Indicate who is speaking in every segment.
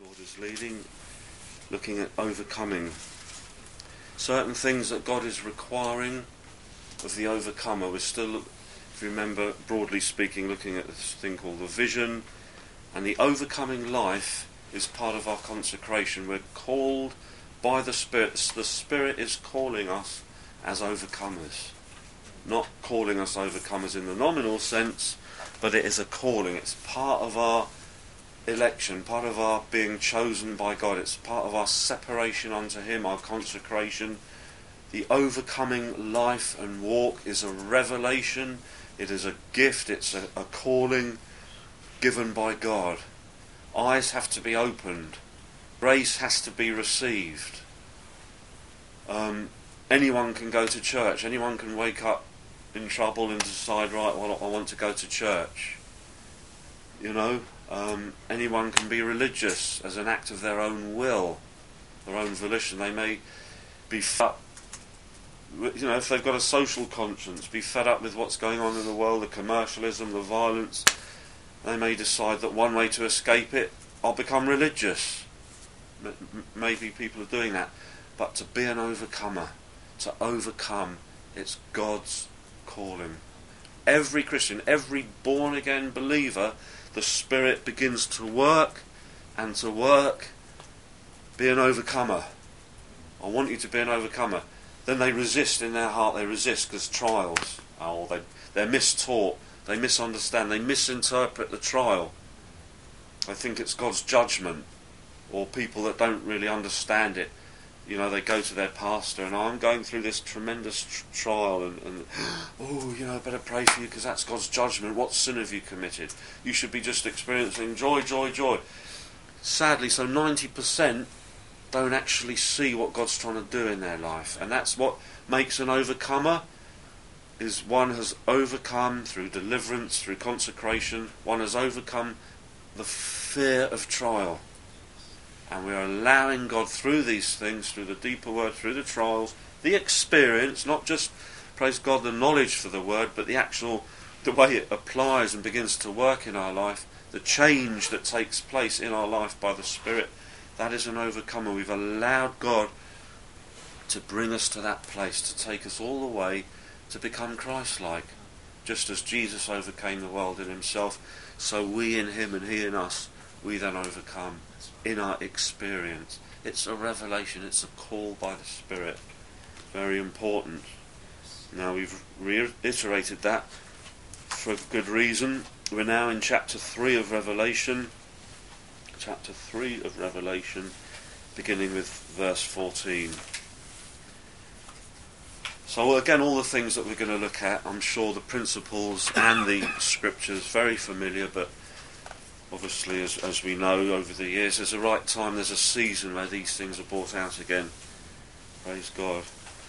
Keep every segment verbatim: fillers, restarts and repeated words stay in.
Speaker 1: Lord is leading, looking at overcoming certain things that God is requiring of the overcomer. We're still, if you remember, broadly speaking, looking at this thing called the vision, and the overcoming life is part of our consecration. We're called by the Spirit. The Spirit is calling us as overcomers, not calling us overcomers in the nominal sense, but it is a calling. It's part of our election, part of our being chosen by God. It's part of our separation unto Him, our consecration. The overcoming life and walk is a revelation. It is a gift. It's a, a calling given by God. Eyes have to be opened. Grace has to be received. Um, anyone can go to church. Anyone can wake up in trouble and decide, right, well, I want to go to church. You know, um, anyone can be religious as an act of their own will, their own volition. They may be fed up, you know, if they've got a social conscience, be fed up with what's going on in the world, the commercialism, the violence. They may decide that one way to escape it, I'll become religious. M- maybe people are doing that. But to be an overcomer, to overcome, it's God's calling. Every Christian, every born-again believer, the Spirit begins to work and to work. Be an overcomer. I want you to be an overcomer. Then they resist in their heart. They resist because trials. Oh, they, they're mistaught. They misunderstand. They misinterpret the trial. They think it's God's judgment. Or people that don't really understand it. You know, they go to their pastor and, oh, I'm going through this tremendous tr- trial and, and oh, you know, I better pray for you because that's God's judgment. What sin have you committed? You should be just experiencing joy, joy, joy. Sadly, so ninety percent don't actually see what God's trying to do in their life. And that's what makes an overcomer, is one has overcome through deliverance, through consecration. One has overcome the fear of trial. And we are allowing God through these things, through the deeper word, through the trials, the experience, not just, praise God, the knowledge for the word, but the actual, the way it applies and begins to work in our life, the change that takes place in our life by the Spirit. That is an overcomer. We've allowed God to bring us to that place, to take us all the way to become Christ-like. Just as Jesus overcame the world in Himself, so we in Him and He in us, we then overcome in our experience. It's a revelation, it's a call by the Spirit. Very important. Now we've reiterated that for good reason. We're now in chapter three of Revelation. Chapter three of Revelation, beginning with verse fourteen. So again, all the things that we're going to look at, I'm sure the principles and the scriptures, very familiar, but obviously, as, as we know over the years, there's a right time, there's a season where these things are brought out again. Praise God.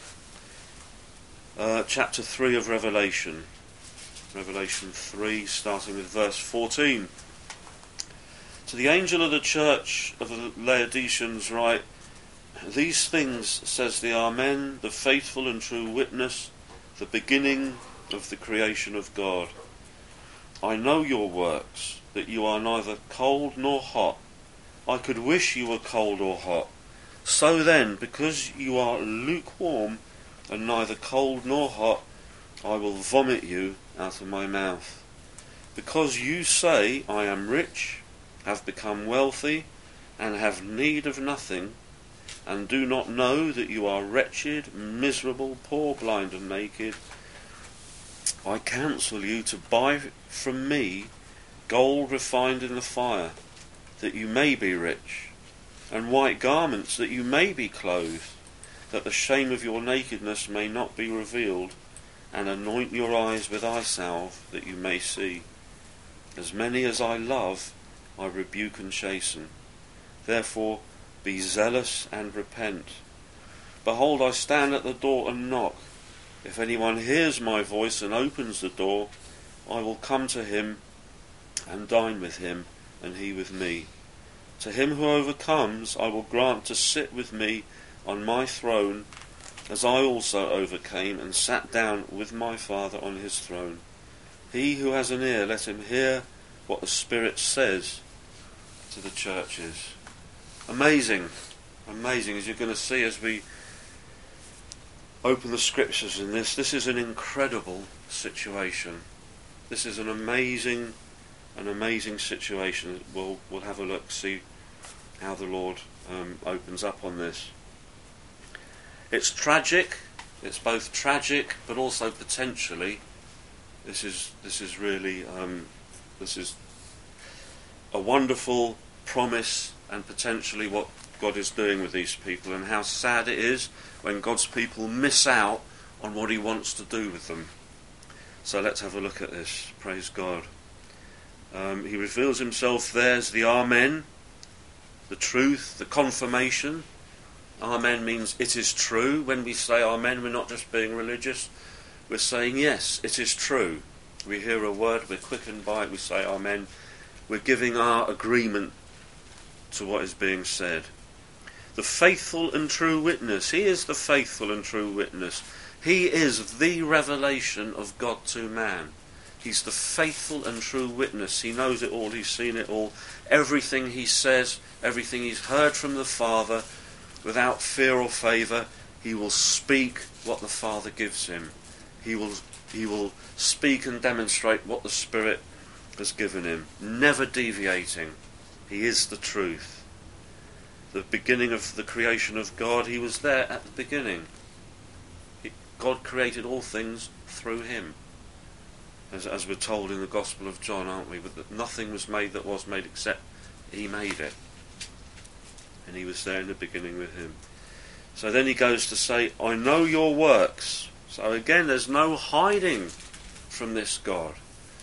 Speaker 1: Uh, chapter three of Revelation. Revelation three, starting with verse fourteen. To the angel of the church of the Laodiceans write, these things says the Amen, the faithful and true witness, the beginning of the creation of God. I know your works, that you are neither cold nor hot. I could wish you were cold or hot. So then, because you are lukewarm and neither cold nor hot, I will vomit you out of my mouth. Because you say, I am rich, have become wealthy, and have need of nothing, and do not know that you are wretched, miserable, poor, blind, and naked, I counsel you to buy from me gold refined in the fire, that you may be rich, and white garments, that you may be clothed, that the shame of your nakedness may not be revealed, and anoint your eyes with eye salve, that you may see. As many as I love, I rebuke and chasten. Therefore be zealous and repent. Behold, I stand at the door and knock. If anyone hears my voice and opens the door, I will come to him and dine with him, and he with me. To him who overcomes, I will grant to sit with me on my throne, as I also overcame and sat down with my Father on his throne. He who has an ear, let him hear what the Spirit says to the churches. Amazing, amazing, as you're going to see as we open the scriptures in this. This is an incredible situation. This is an amazing, an amazing situation. We'll we'll have a look, see how the Lord um, opens up on this. It's tragic. It's both tragic, but also potentially, this is this is really um, this is a wonderful promise, and potentially what God is doing with these people, and how sad it is when God's people miss out on what He wants to do with them. So let's have a look at this. Praise God. Um, he reveals Himself there as the Amen, the truth, the confirmation. Amen means it is true. When we say Amen, we're not just being religious. We're saying, yes, it is true. We hear a word, we're quickened by it, we say Amen. We're giving our agreement to what is being said. The faithful and true witness. He is the faithful and true witness. He is the revelation of God to man. He's the faithful and true witness. He knows it all, he's seen it all. Everything he says, everything he's heard from the Father, without fear or favour, he will speak what the Father gives him. He will he will speak and demonstrate what the Spirit has given him, never deviating. He is the truth. The beginning of the creation of God, he was there at the beginning. He, God created all things through him. As, as we're told in the Gospel of John, aren't we? But that nothing was made that was made except he made it. And he was there in the beginning with him. So then he goes to say, I know your works. So again, there's no hiding from this God.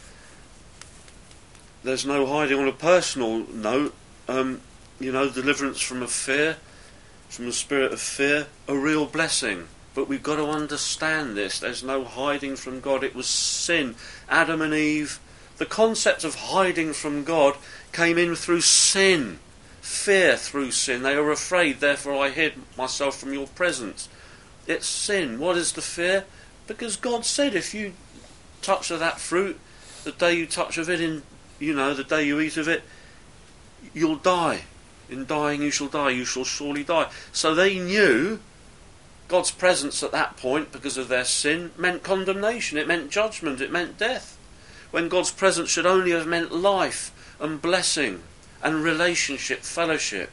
Speaker 1: There's no hiding. On a personal note, um, you know, deliverance from a fear, from the spirit of fear, a real blessing. But we've got to understand this. There's no hiding from God. It was sin. Adam and Eve. The concept of hiding from God came in through sin. Fear through sin. They were afraid, therefore I hid myself from your presence. It's sin. What is the fear? Because God said if you touch of that fruit, the day you touch of it, in you know, the day you eat of it, you'll die. In dying you shall die, you shall surely die. So they knew God's presence at that point, because of their sin, meant condemnation, it meant judgment, it meant death. When God's presence should only have meant life and blessing and relationship, fellowship.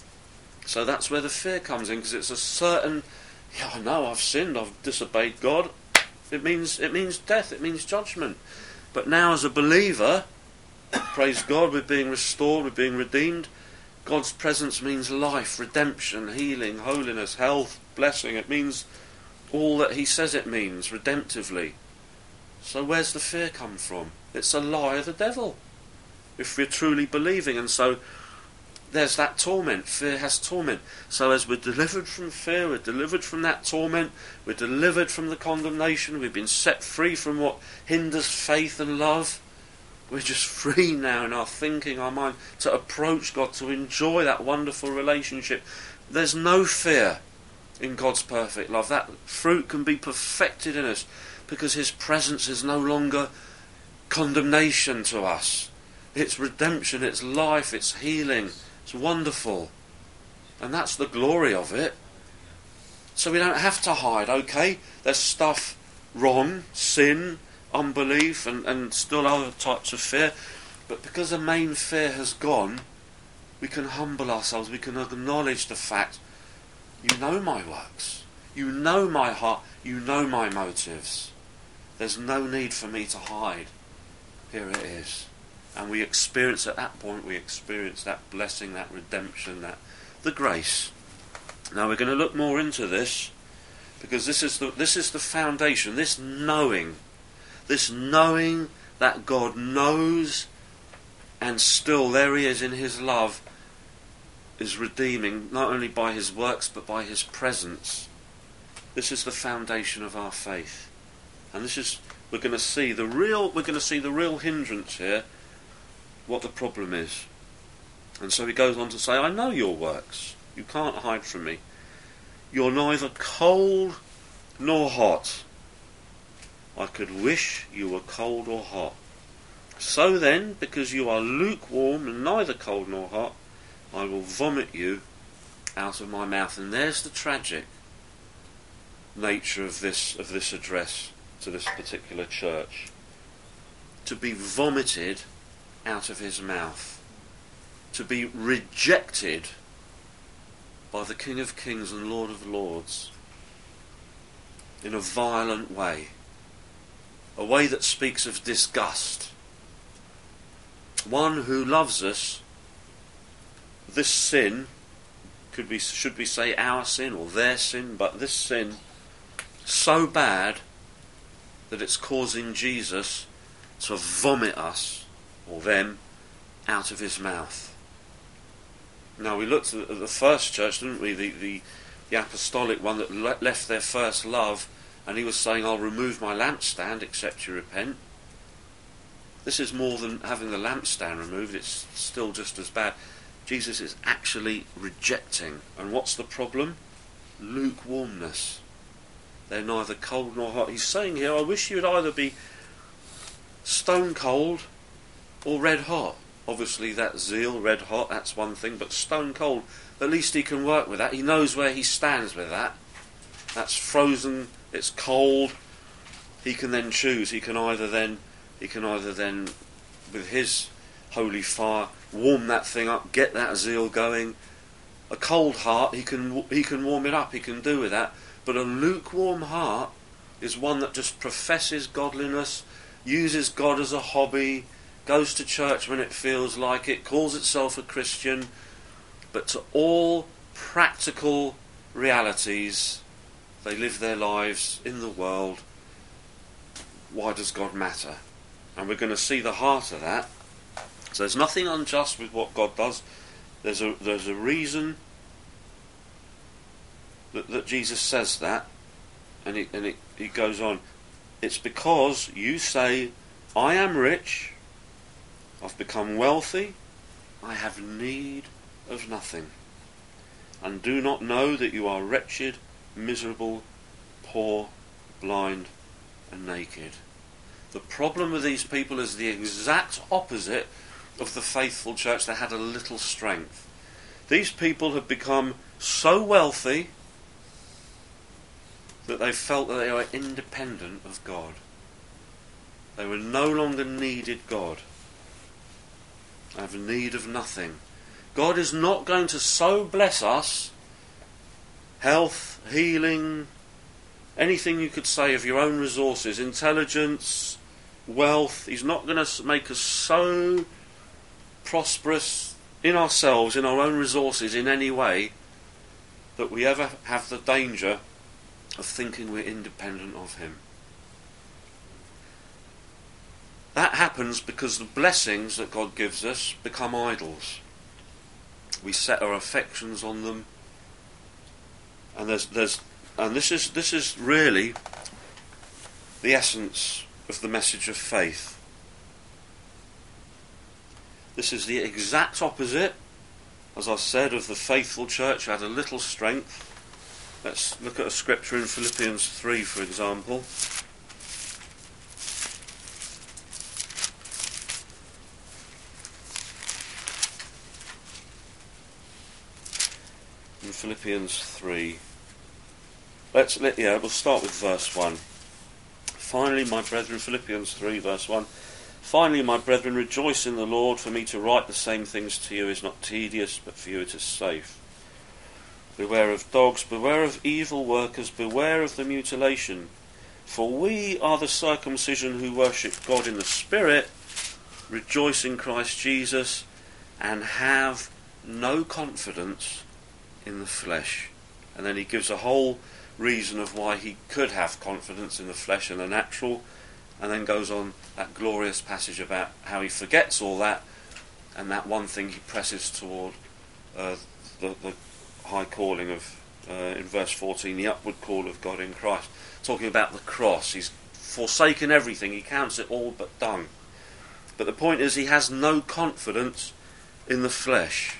Speaker 1: So that's where the fear comes in, because it's a certain, yeah, I know I've sinned, I've disobeyed God. It means it means death, it means judgment. But now as a believer, praise God, we're being restored, we're being redeemed. God's presence means life, redemption, healing, holiness, health, blessing. It means all that he says it means, redemptively. So where's the fear come from? It's a lie of the devil, if we're truly believing. And so there's that torment. Fear has torment. So as we're delivered from fear, we're delivered from that torment, we're delivered from the condemnation, we've been set free from what hinders faith and love. We're just free now in our thinking, our mind, to approach God, to enjoy that wonderful relationship. There's no fear in God's perfect love. That fruit can be perfected in us because his presence is no longer condemnation to us. It's redemption, it's life, it's healing. It's wonderful. And that's the glory of it. So we don't have to hide, okay? There's stuff wrong, sin, unbelief, and, and still other types of fear. But because the main fear has gone, we can humble ourselves, we can acknowledge the fact, you know my works, you know my heart, you know my motives. There's no need for me to hide. Here it is. And we experience, at that point, we experience that blessing, that redemption, that the grace. Now we're going to look more into this, because this is the this is the foundation, this knowing, this knowing that God knows, and still there he is in his love, is redeeming, not only by his works, but by his presence. This is the foundation of our faith. And this is, we're going to see the real, we're going to see the real hindrance here, what the problem is. And so he goes on to say, I know your works. You can't hide from me. You're neither cold nor hot. I could wish you were cold or hot. So then, because you are lukewarm and neither cold nor hot, I will vomit you out of my mouth. And there's the tragic nature of this of this address to this particular church. To be vomited out of his mouth. To be rejected by the King of Kings and Lord of Lords in a violent way. A way that speaks of disgust. One who loves us, this sin, could be, should we say our sin or their sin, but this sin, so bad that it's causing Jesus to vomit us, or them, out of his mouth. Now we looked at the first church, didn't we, the, the, the apostolic one that le- left their first love, and he was saying, I'll remove my lampstand except you repent. This is more than having the lampstand removed, it's still just as bad. Jesus is actually rejecting. And what's the problem? Lukewarmness. They're neither cold nor hot. He's saying here, I wish you'd either be stone cold or red hot. Obviously that zeal, red hot, that's one thing, but stone cold, at least he can work with that. He knows where he stands with that. That's frozen, it's cold. He can then choose. He can either then He can either then, with his holy fire, warm that thing up, get that zeal going. A cold heart, he can he can warm it up, he can do with that. But a lukewarm heart is one that just professes godliness, uses God as a hobby, goes to church when it feels like it, calls itself a Christian, but to all practical realities, they live their lives in the world. Why does God matter? And we're going to see the heart of that. So there's nothing unjust with what God does. There's a there's a reason that, that Jesus says that, and it and it, it goes on. It's because you say, I am rich, I've become wealthy, I have need of nothing, and do not know that you are wretched, miserable, poor, blind, and naked. The problem with these people is the exact opposite of the faithful church that had a little strength. These people have become so wealthy that they felt that they were independent of God. They were no longer needed God. I have need of nothing. God is not going to so bless us, health, healing, anything you could say of your own resources, intelligence, wealth. He's not going to make us so prosperous in ourselves, in our own resources, in any way, that we ever have the danger of thinking we're independent of him. That happens because the blessings that God gives us become idols. We set our affections on them, and there's there's and this is this is really the essence of the message of faith. This is the exact opposite, as I said, of the faithful church who had a little strength. Let's look at a scripture in Philippians three, for example. In Philippians three, let's let yeah, we'll start with verse one. Finally, my brethren, Philippians three, verse one. Finally, my brethren, rejoice in the Lord. For me to write the same things to you is not tedious, but for you it is safe. Beware of dogs, beware of evil workers, beware of the mutilation. For we are the circumcision who worship God in the Spirit, rejoice in Christ Jesus, and have no confidence in the flesh. And then he gives a whole reason of why he could have confidence in the flesh and the natural, and then goes on that glorious passage about how he forgets all that, and that one thing he presses toward, uh, the, the high calling of, uh, in verse fourteen, the upward call of God in Christ. Talking about the cross. He's forsaken everything, he counts it all but dung. But the point is, he has no confidence in the flesh.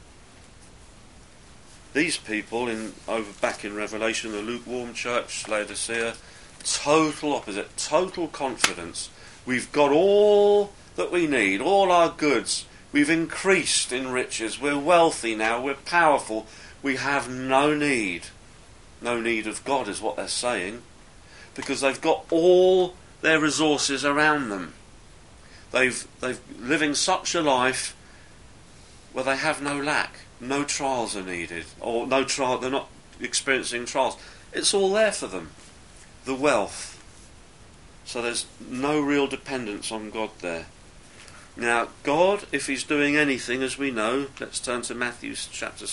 Speaker 1: These people, in over back in Revelation, the lukewarm church, Laodicea, total opposite, total confidence. We've got all that we need, all our goods. We've increased in riches. We're wealthy now. We're powerful. We have no need. No need of God is what they're saying. Because they've got all their resources around them. They've they've living such a life where they have no lack. No trials are needed. Or no trial, they're not experiencing trials. It's all there for them. The wealth. So there's no real dependence on God there. Now, God, if he's doing anything, as we know, let's turn to Matthew chapter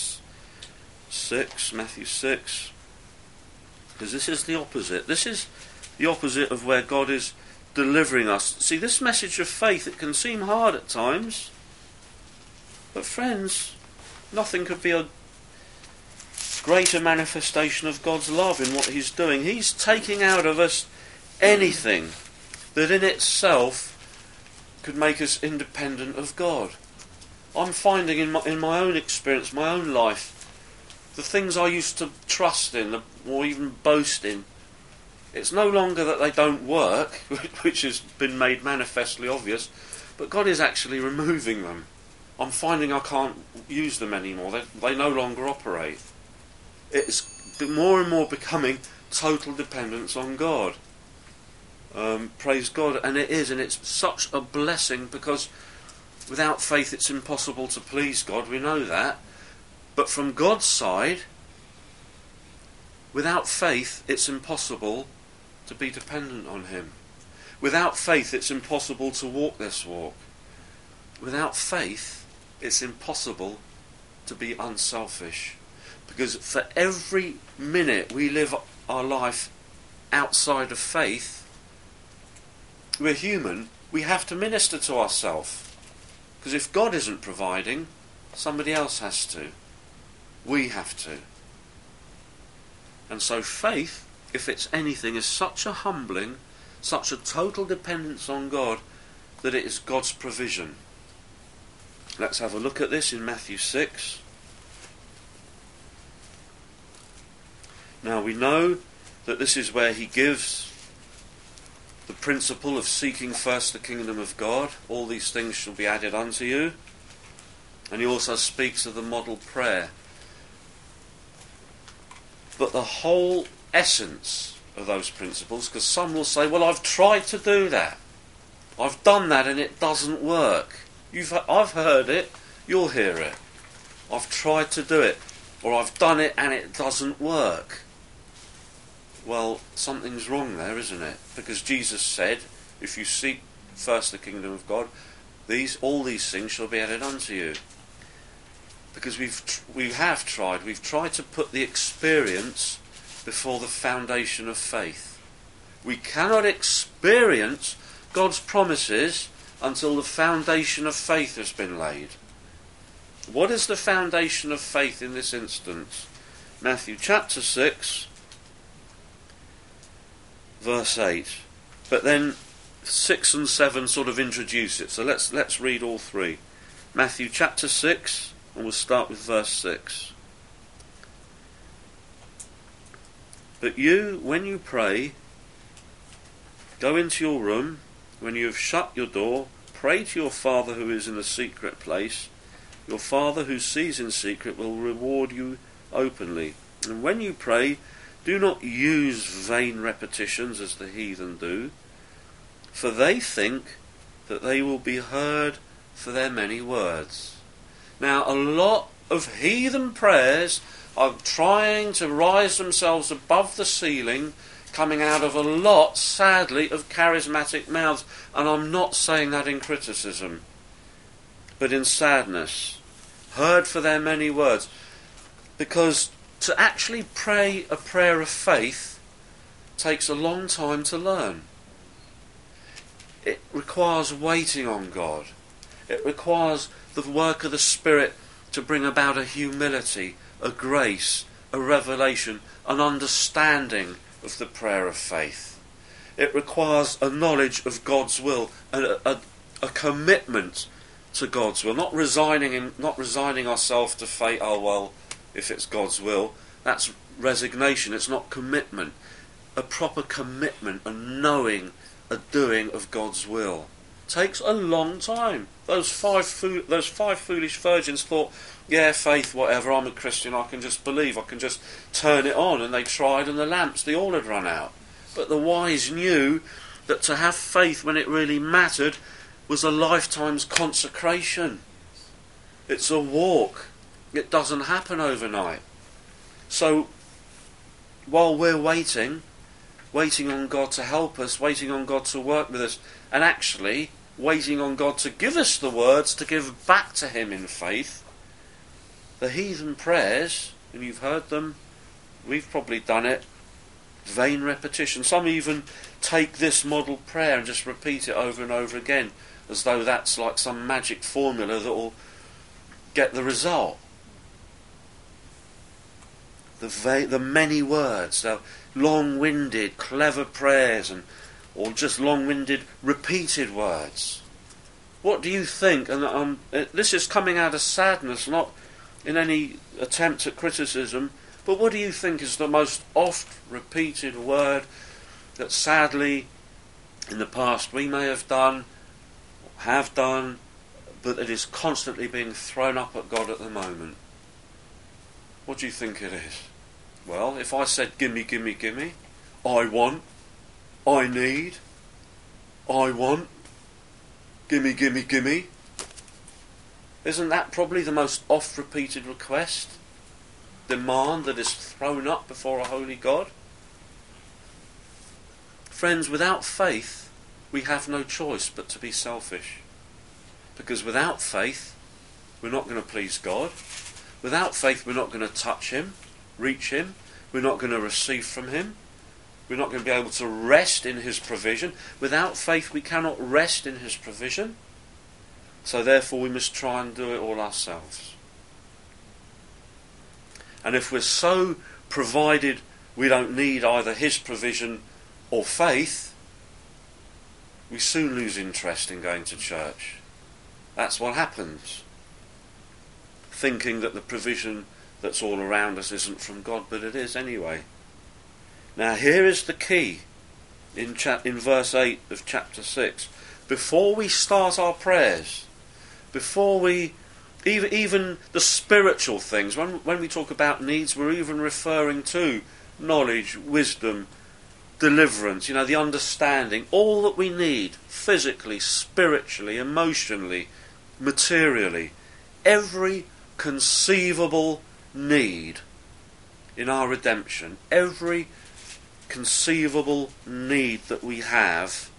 Speaker 1: six, Matthew six, because this is the opposite. This is the opposite of where God is delivering us. See, this message of faith, it can seem hard at times, but friends, nothing could be a greater manifestation of God's love in what he's doing. He's taking out of us anything that in itself could make us independent of God. I'm finding in my, in my own experience, my own life, the things I used to trust in or even boast in, it's no longer that they don't work, which has been made manifestly obvious, but God is actually removing them. I'm finding I can't use them anymore. They, they no longer operate. It's more and more becoming total dependence on God. Um, praise God, and it is, and it's such a blessing, because without faith it's impossible to please God, we know that. But from God's side, without faith it's impossible to be dependent on him. Without faith it's impossible to walk this walk. Without faith it's impossible to be unselfish. Because for every minute we live our life outside of faith, we're human, we have to minister to ourselves. Because if God isn't providing, somebody else has to. We have to. And so faith, if it's anything, is such a humbling, such a total dependence on God, that it is God's provision. Let's have a look at this in Matthew six. Now we know that this is where he gives the principle of seeking first the kingdom of God. All these things shall be added unto you. And he also speaks of the model prayer. But the whole essence of those principles, because some will say, well, I've tried to do that. I've done that and it doesn't work. You've, I've heard it, you'll hear it. I've tried to do it, or I've done it and it doesn't work. Well, something's wrong there, isn't it? Because Jesus said, if you seek first the kingdom of God, these all these things shall be added unto you. Because we've tr- we have tried, we've tried to put the experience before the foundation of faith. We cannot experience God's promises until the foundation of faith has been laid. What is the foundation of faith in this instance? Matthew chapter six, verse eight. But then six and seven sort of introduce it. So let's let's read all three. Matthew chapter six, and we'll start with verse six. But you, when you pray, go into your room, when you have shut your door, pray to your Father who is in a secret place. Your Father who sees in secret will reward you openly. And when you pray, do not use vain repetitions as the heathen do, for they think that they will be heard for their many words. Now, a lot of heathen prayers are trying to rise themselves above the ceiling, coming out of a lot, sadly, of charismatic mouths. And I'm not saying that in criticism, but in sadness. Heard for their many words. Because to actually pray a prayer of faith takes a long time to learn. It requires waiting on God. It requires the work of the Spirit to bring about a humility, a grace, a revelation, an understanding of the prayer of faith. It requires a knowledge of God's will, a, a, a commitment to God's will, not resigning in, not resigning ourselves to fate. Oh well, if it's God's will, that's resignation. It's not commitment. A proper commitment, a knowing, a doing of God's will. takes a long time. Those five fo- those five foolish virgins thought, yeah, faith, whatever, I'm a Christian, I can just believe, I can just turn it on. And they tried and the lamps, the oil had run out. But the wise knew that to have faith when it really mattered was a lifetime's consecration. It's a walk. It doesn't happen overnight. So while we're waiting, waiting on God to help us, waiting on God to work with us, and actually waiting on God to give us the words to give back to him in faith, the heathen prayers, and you've heard them, we've probably done it, vain repetition. Some even take this model prayer and just repeat it over and over again, as though that's like some magic formula that will get the result. The va- the many words, the long-winded, clever prayers, and or just long-winded, repeated words. What do you think? And um, this is coming out of sadness, not in any attempt at criticism, but what do you think is the most oft-repeated word that sadly in the past we may have done, have done, but it is constantly being thrown up at God at the moment? What do you think it is? Well, if I said gimme, gimme, gimme, I want, I need, I want, gimme, gimme, gimme, isn't that probably the most oft-repeated request, demand that is thrown up before a holy God? Friends, without faith, we have no choice but to be selfish. Because without faith, we're not going to please God. Without faith, we're not going to touch him, reach him. We're not going to receive from him. We're not going to be able to rest in his provision. Without faith, we cannot rest in his provision. So therefore, we must try and do it all ourselves. And if we're so provided we don't need either his provision or faith, we soon lose interest in going to church. That's what happens. Thinking that the provision that's all around us isn't from God, but it is anyway. Now here is the key in, cha- in verse eight of chapter six. Before we start our prayers, before we, even, even the spiritual things, when, when we talk about needs, we're even referring to knowledge, wisdom, deliverance, you know, the understanding, all that we need, physically, spiritually, emotionally, materially, every conceivable need in our redemption, every conceivable need that we have,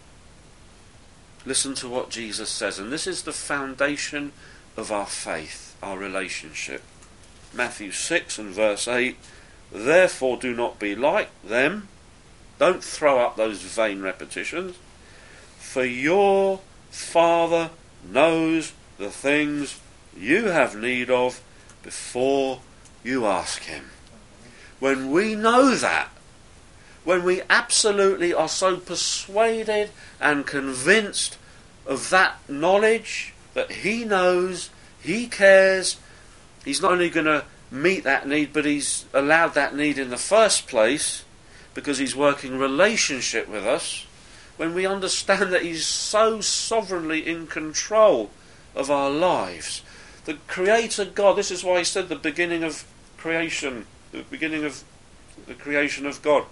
Speaker 1: listen to what Jesus says, and this is the foundation of our faith, our relationship. Matthew six and verse eight, therefore do not be like them, don't throw up those vain repetitions, for your Father knows the things you have need of before you ask him. When we know that, when we absolutely are so persuaded and convinced of that knowledge, that he knows, he cares, he's not only going to meet that need, but he's allowed that need in the first place because he's working relationship with us, when we understand that he's so sovereignly in control of our lives, the Creator God, this is why he said the beginning of creation, the beginning of the creation of God,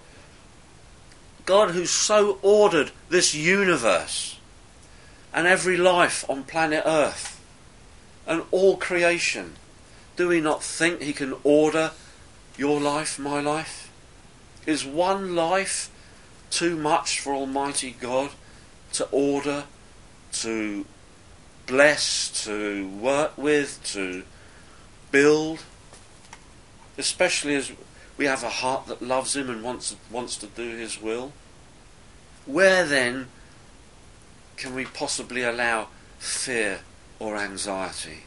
Speaker 1: God who so ordered this universe and every life on planet Earth and all creation, do we not think he can order your life, my life? Is one life too much for Almighty God to order, to bless, to work with, to build? Especially as we have a heart that loves him and wants, wants to do his will. Where then can we possibly allow fear or anxiety?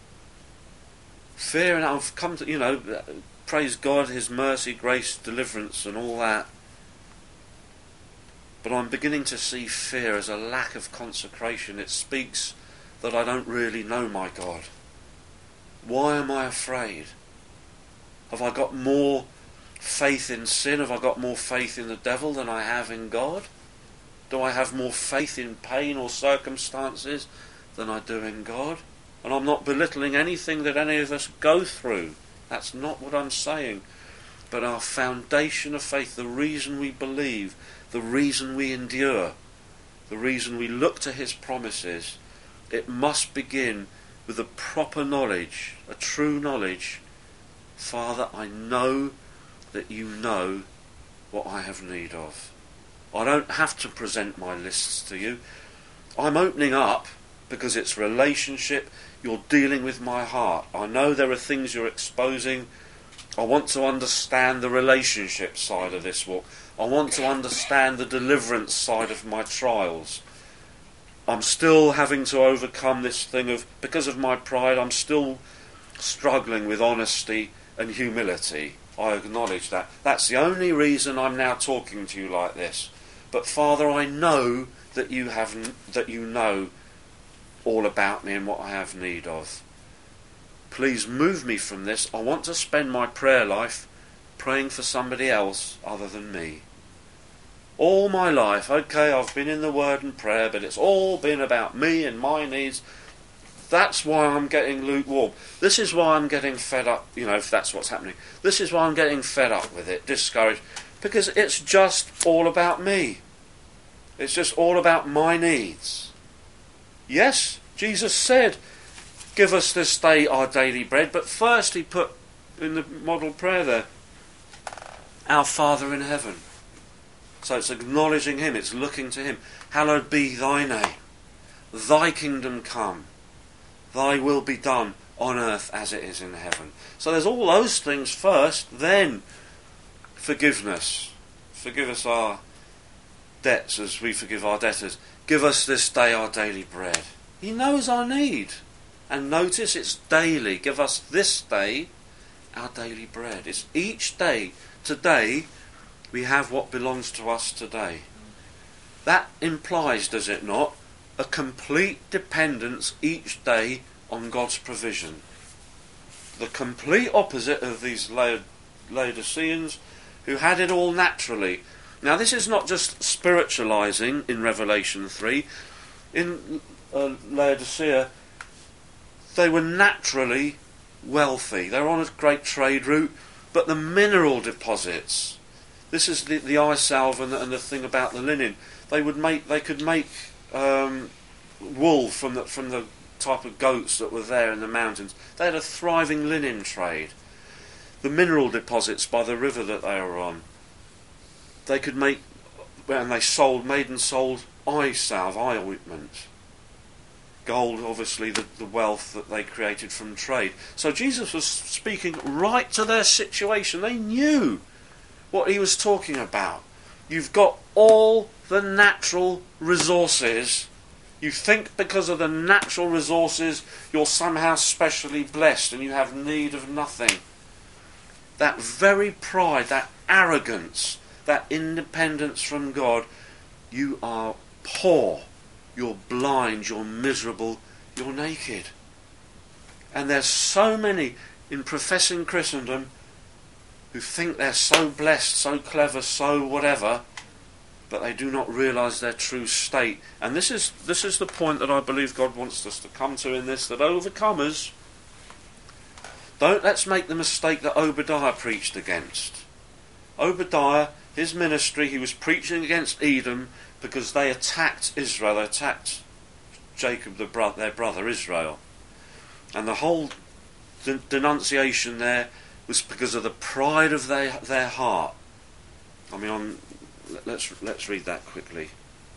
Speaker 1: Fear, and I've come to, you know, praise God, his mercy, grace, deliverance and all that. But I'm beginning to see fear as a lack of consecration. It speaks that I don't really know my God. Why am I afraid? Have I got more faith in sin? Have I got more faith in the devil than I have in God? Do I have more faith in pain or circumstances than I do in God? And I'm not belittling anything that any of us go through. That's not what I'm saying. But our foundation of faith, the reason we believe, the reason we endure, the reason we look to his promises, it must begin with a proper knowledge, a true knowledge. Father, I know that you know what I have need of. I don't have to present my lists to you. I'm opening up because it's relationship. You're dealing with my heart. I know there are things you're exposing. I want to understand the relationship side of this walk. I want to understand the deliverance side of my trials. I'm still having to overcome this thing of, because of my pride, I'm still struggling with honesty and humility. I acknowledge that. That's the only reason I'm now talking to you like this. But Father, I know that you have, that you know all about me and what I have need of. Please move me from this. I want to spend my prayer life praying for somebody else other than me. All my life, okay, I've been in the Word and prayer, but it's all been about me and my needs. That's why I'm getting lukewarm. This is why I'm getting fed up, you know, if that's what's happening. This is why I'm getting fed up with it, discouraged, because it's just all about me. It's just all about my needs. Yes, Jesus said, give us this day our daily bread, but first he put in the model prayer there, our Father in heaven. So it's acknowledging him, it's looking to him. Hallowed be thy name, thy kingdom come, thy will be done on earth as it is in heaven. So there's all those things first, then forgiveness. Forgive us our debts as we forgive our debtors. Give us this day our daily bread. He knows our need. And notice it's daily. Give us this day our daily bread. It's each day. Today we have what belongs to us today. That implies, does it not, a complete dependence each day on God's provision. The complete opposite of these Laodiceans who had it all naturally. Now this is not just spiritualizing in Revelation three. In uh, Laodicea, they were naturally wealthy. They were on a great trade route, but the mineral deposits, this is the, the eye salve and the, and the thing about the linen. They would make, they could make um, wool from the from the type of goats that were there in the mountains. They had a thriving linen trade. The mineral deposits by the river that they were on, they could make, and they sold, made and sold eye salve, eye ointment. Gold, obviously, the, the wealth that they created from trade. So Jesus was speaking right to their situation. They knew what he was talking about. You've got all the natural resources. You think because of the natural resources you're somehow specially blessed and you have need of nothing. That very pride, that arrogance, that independence from God, you are poor. You're blind, you're miserable, you're naked. And there's so many in professing Christendom who think they're so blessed, so clever, so whatever, but they do not realise their true state. And this is this is the point that I believe God wants us to come to in this, that overcomers, don't let's make the mistake that Obadiah preached against. Obadiah, his ministry, he was preaching against Edom, because they attacked Israel, they attacked Jacob, the bro- their brother Israel. And the whole de- denunciation there was because of the pride of their their heart. I mean, on, let's let's read that quickly.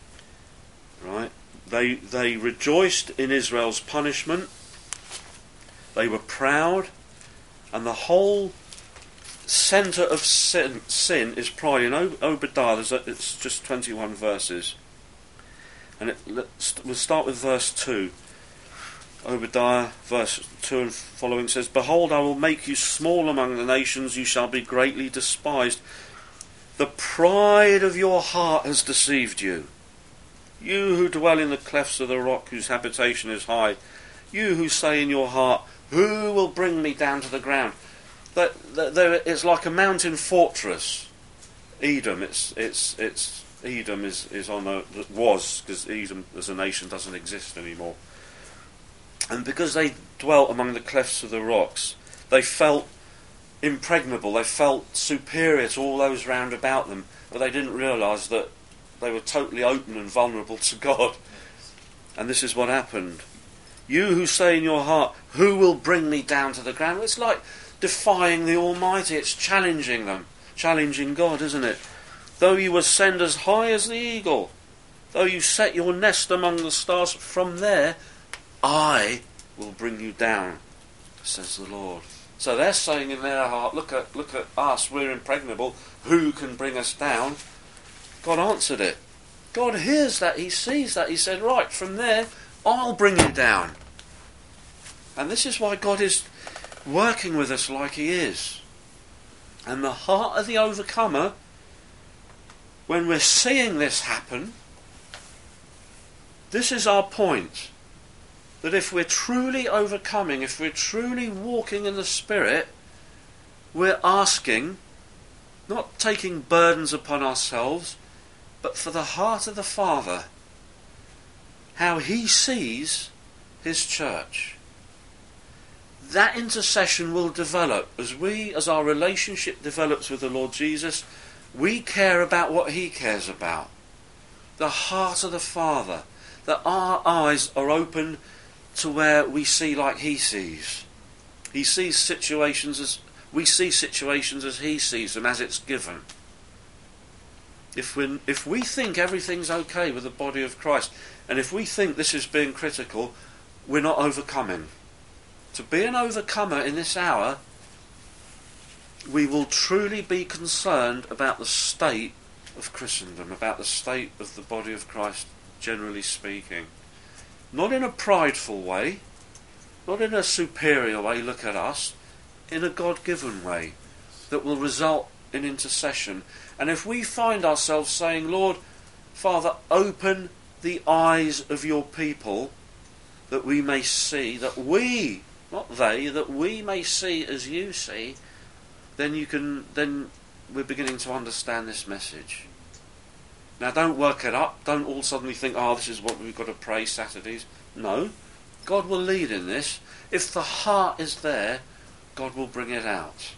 Speaker 1: Right? They they rejoiced in Israel's punishment. They were proud, and the whole centre of sin, sin is pride. In Obadiah, there's a, it's just twenty-one verses, and it, let's, we'll start with verse two. Obadiah, verse two and following says, "Behold, I will make you small among the nations; you shall be greatly despised. The pride of your heart has deceived you. You who dwell in the clefts of the rock, whose habitation is high. You who say in your heart, who will bring me down to the ground?" That, that, that it's like a mountain fortress. Edom, it's it's it's Edom is, is on a, was, because Edom as a nation doesn't exist anymore. And because they dwelt among the clefts of the rocks, they felt impregnable, they felt superior to all those round about them, but they didn't realise that they were totally open and vulnerable to God. And this is what happened. You who say in your heart, who will bring me down to the ground? It's like defying the Almighty. It's challenging them. Challenging God, isn't it? Though you ascend as high as the eagle, though you set your nest among the stars, from there I will bring you down, says the Lord. So they're saying in their heart, look at look at us, we're impregnable, who can bring us down? God answered it. God hears that, he sees that. He said, right, from there I'll bring you down. And this is why God is working with us like he is. And the heart of the overcomer, when we're seeing this happen, this is our point. That if we're truly overcoming, if we're truly walking in the Spirit, we're asking, not taking burdens upon ourselves, but for the heart of the Father, how he sees his church. That intercession will develop as we, as our relationship develops with the Lord Jesus, we care about what he cares about. The heart of the Father, that our eyes are open to where we see like he sees. He sees situations as we see situations as he sees them, as it's given. If we if we think everything's okay with the body of Christ, and if we think this is being critical, we're not overcoming. To be an overcomer in this hour, we will truly be concerned about the state of Christendom, about the state of the body of Christ, generally speaking. Not in a prideful way, not in a superior way, look at us, in a God-given way that will result in intercession. And if we find ourselves saying, Lord, Father, open the eyes of your people that we may see, that we, not they, that we may see as you see, then you can, then we're beginning to understand this message. Now don't work it up, don't all suddenly think, oh, this is what we've got to pray Saturdays. No, God will lead in this. If the heart is there, God will bring it out.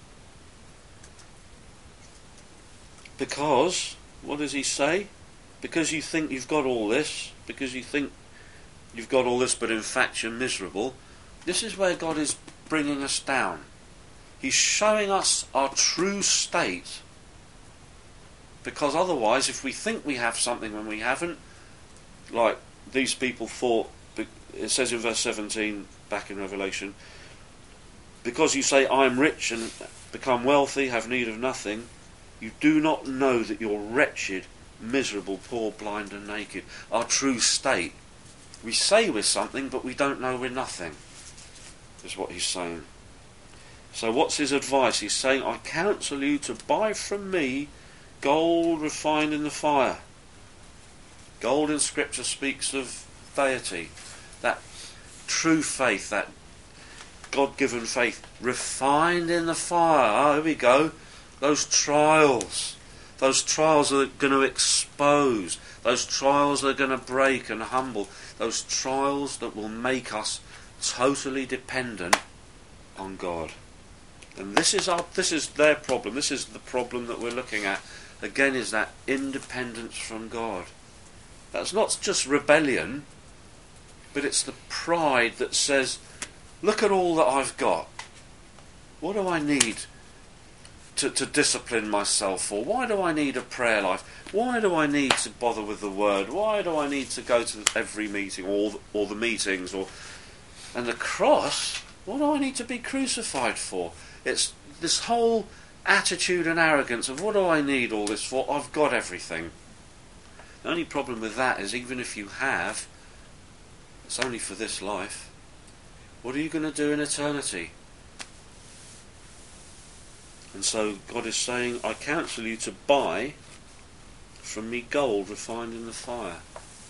Speaker 1: Because, what does he say? Because you think you've got all this, because you think you've got all this but in fact you're miserable, this is where God is bringing us down. He's showing us our true state. Because otherwise, if we think we have something when we haven't, like these people thought, it says in verse seventeen, back in Revelation, because you say, I am rich and become wealthy, have need of nothing, you do not know that you're wretched, miserable, poor, blind and naked. Our true state. We say we're something, but we don't know we're nothing, is what he's saying. So what's his advice? He's saying, I counsel you to buy from me gold refined in the fire. Gold in Scripture speaks of deity, that true faith, that God-given faith, refined in the fire. Oh, here we go. Those trials, those trials are going to expose, those trials are going to break and humble, those trials that will make us totally dependent on God. And this is our, this is their problem. This is the problem that we're looking at. Again, is that independence from God. That's not just rebellion, but it's the pride that says, look at all that I've got. What do I need to, to discipline myself for? Why do I need a prayer life? Why do I need to bother with the word? Why do I need to go to every meeting, or the, or the meetings? Or and the cross, what do I need to be crucified for? It's this whole attitude and arrogance of, what do I need all this for? I've got everything. The only problem with that is, even if you have, it's only for this life. What are you going to do in eternity? And so God is saying, I counsel you to buy from me gold refined in the fire.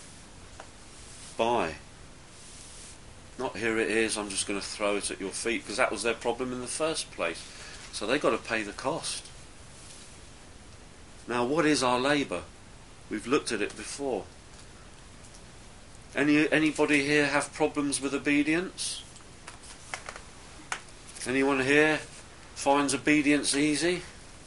Speaker 1: Buy. Not here it is, I'm just going to throw it at your feet, because that was their problem in the first place. So they've got to pay the cost. Now, what is our labour? We've looked at it before. Any anybody here have problems with obedience? Anyone here finds obedience easy?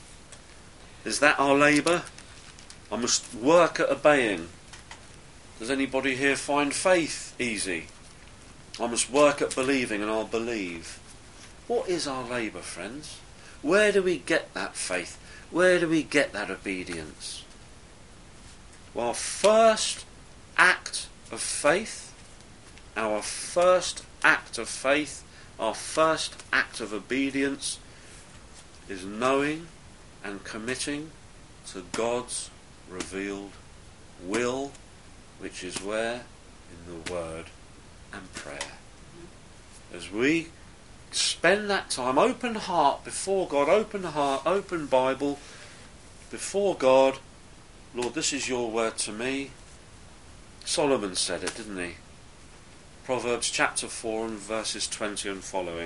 Speaker 1: Is that our labour? I must work at obeying. Does anybody here find faith easy? I must work at believing and I'll believe. What is our labour, friends? Where do we get that faith? Where do we get that obedience? Well, our first act of faith, our first act of faith, our first act of obedience is knowing and committing to God's revealed will, which is where? In the Word and prayer. As we spend that time, open heart before God, open heart, open Bible, before God, Lord, this is your word to me. Solomon said it, didn't he? Proverbs chapter four and verses twenty and following.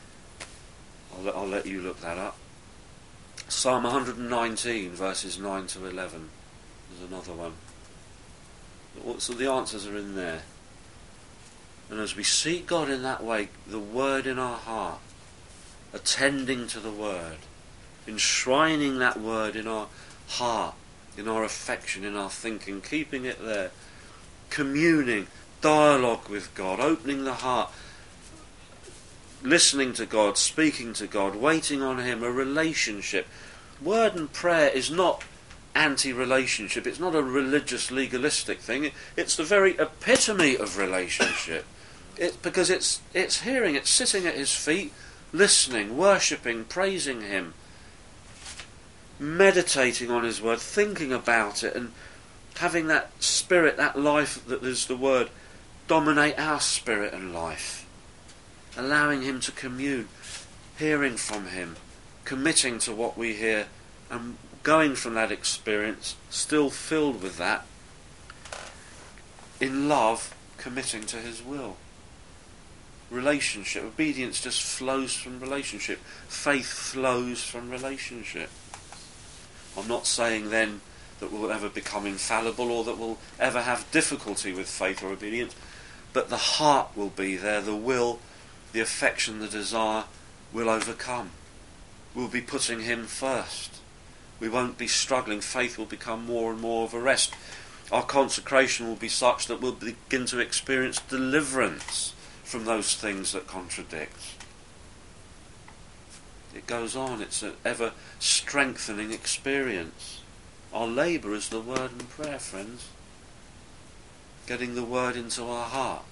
Speaker 1: I'll let, I'll let you look that up. Psalm one hundred nineteen verses nine to eleven. There's another one. So the answers are in there. And as we seek God in that way, the word in our heart, attending to the word, enshrining that word in our heart, in our affection, in our thinking, keeping it there, communing, dialogue with God, opening the heart, listening to God, speaking to God, waiting on Him, a relationship. Word and prayer is not anti-relationship. It's not a religious, legalistic thing. It's the very epitome of relationship. It, because it's it's hearing, it's sitting at His feet, listening, worshipping, praising Him, meditating on His word, thinking about it, and having that spirit, that life that is the word, dominate our spirit and life. Allowing Him to commune, hearing from Him, committing to what we hear, and going from that experience, still filled with that, in love, committing to His will. Relationship, obedience just flows from relationship. Faith flows from relationship. I'm not saying then that we'll ever become infallible or that we'll ever have difficulty with faith or obedience, but the heart will be there, the will, the affection, the desire will overcome. We'll be putting Him first. We won't be struggling. Faith will become more and more of a rest. Our consecration will be such that we'll begin to experience deliverance from those things that contradict. It goes on. It's an ever strengthening experience. Our labour is the word and prayer, friends. Getting the word into our heart.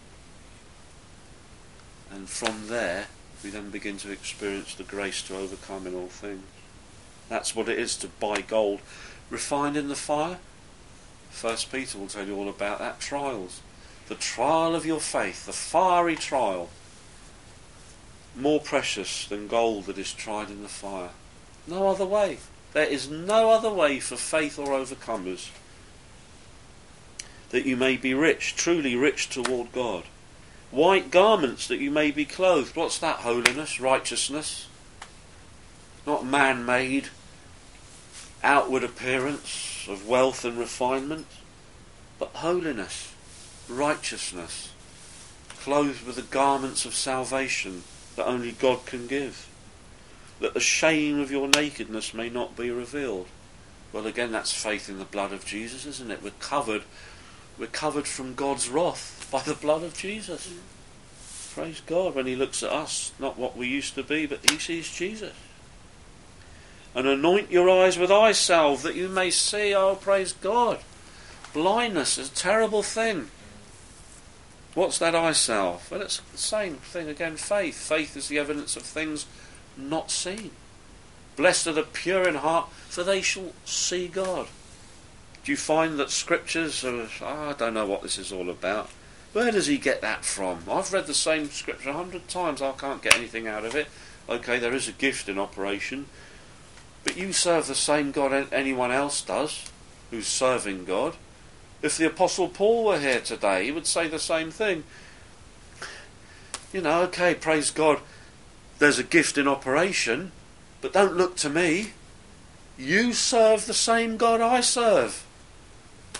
Speaker 1: And from there, we then begin to experience the grace to overcome in all things. That's what it is to buy gold refined in the fire. First Peter will tell you all about that. Trials. The trial of your faith, the fiery trial, more precious than gold that is tried in the fire. No other way. There is no other way for faith or overcomers. That you may be rich, truly rich toward God. White garments that you may be clothed. What's that? Holiness, righteousness. Not man-made outward appearance of wealth and refinement, but holiness, righteousness, clothed with the garments of salvation that only God can give, that the shame of your nakedness may not be revealed. Well, again, that's faith in the blood of Jesus, isn't it? We're covered, we're covered from God's wrath by the blood of Jesus. Mm. Praise God, when He looks at us, not what we used to be, but He sees Jesus. And anoint your eyes with eye salve that you may see. Oh, praise God. Blindness is a terrible thing. What's that eye salve? Well, it's the same thing again, faith. Faith is the evidence of things not seen. Blessed are the pure in heart, for they shall see God. Do you find that scriptures are, oh, I don't know what this is all about. Where does he get that from? I've read the same scripture a hundred times, I can't get anything out of it. Okay, there is a gift in operation, but you serve the same God anyone else does, who's serving God. If the Apostle Paul were here today, he would say the same thing. You know, okay, praise God, there's a gift in operation, but don't look to me. You serve the same God I serve.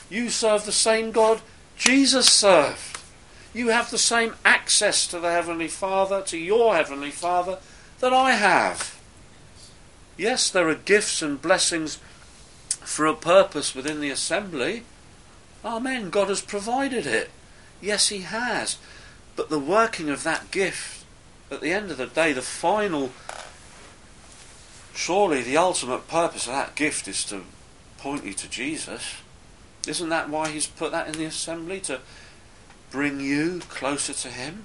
Speaker 1: You serve the same God Jesus served. You have the same access to the Heavenly Father, to your Heavenly Father, that I have. Yes, there are gifts and blessings for a purpose within the assembly. Amen. God has provided it. Yes, He has. But the working of that gift, at the end of the day, the final, surely the ultimate purpose of that gift is to point you to Jesus. Isn't that why He's put that in the assembly? To bring you closer to Him?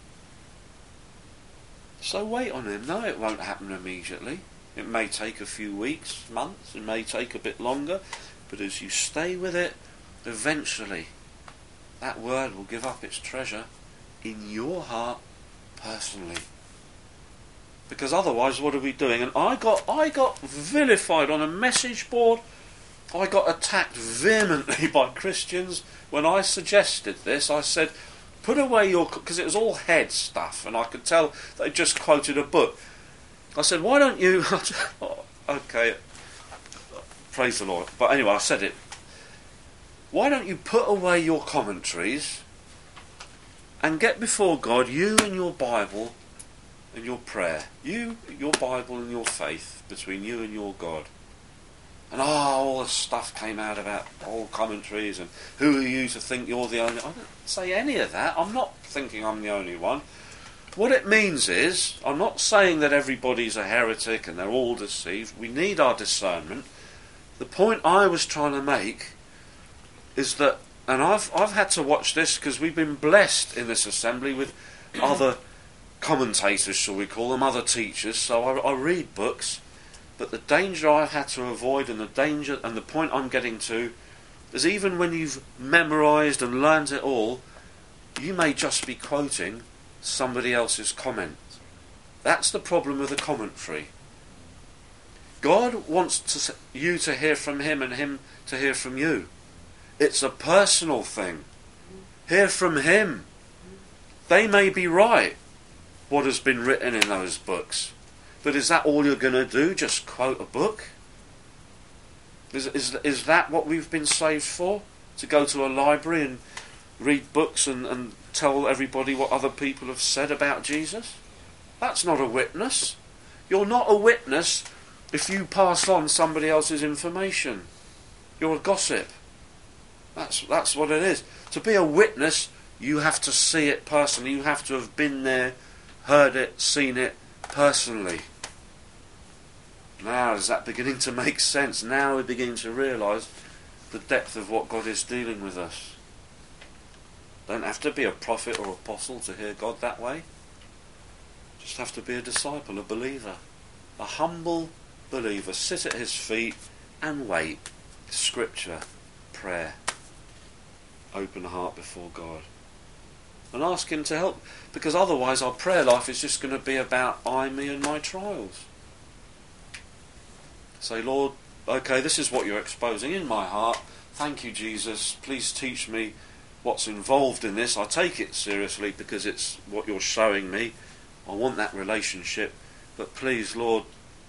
Speaker 1: So wait on Him. No, it won't happen immediately. It may take a few weeks, months, it may take a bit longer, but as you stay with it, eventually that word will give up its treasure in your heart personally. Because otherwise, what are we doing? And I got I got vilified on a message board. I got attacked vehemently by Christians when I suggested this. I said, put away your... because it was all head stuff, and I could tell they just quoted a book. I said, why don't you... okay, praise the Lord. But anyway, I said it. Why don't you put away your commentaries and get before God, you and your Bible and your prayer. You, your Bible and your faith, between you and your God. And oh, all the stuff came out about all commentaries and who are you to think you're the only... I don't say any of that. I'm not thinking I'm the only one. What it means is, I'm not saying that everybody's a heretic and they're all deceived. We need our discernment. The point I was trying to make is that, and I've I've had to watch this because we've been blessed in this assembly with other commentators, shall we call them, other teachers. So I, I read books. But the danger I've had to avoid, and the danger, and the point I'm getting to, is even when you've memorised and learned it all, you may just be quoting somebody else's comment. That's the problem with the commentary. God wants to, you to hear from Him and Him to hear from you. It's a personal thing. Hear from Him. They may be right, what has been written in those books. But is that all you're going to do? Just quote a book? Is, is, is that what we've been saved for? To go to a library and read books and, and tell everybody what other people have said about Jesus? That's not a witness. You're not a witness if you pass on somebody else's information. You're a gossip. That's, that's what it is. To be a witness, you have to see it personally. You have to have been there, heard it, seen it personally. Now is that beginning to make sense? Now we're beginning to realise the depth of what God is dealing with us. Don't have to be a prophet or apostle to hear God that way. Just have to be a disciple, a believer. A humble believer. Sit at His feet and wait. Scripture, prayer. Open heart before God. And ask Him to help. Because otherwise our prayer life is just going to be about I, me and my trials. Say, Lord, okay, this is what you're exposing in my heart. Thank you, Jesus. Please teach me what's involved in this. I take it seriously because it's what you're showing me. I want that relationship. But please, Lord,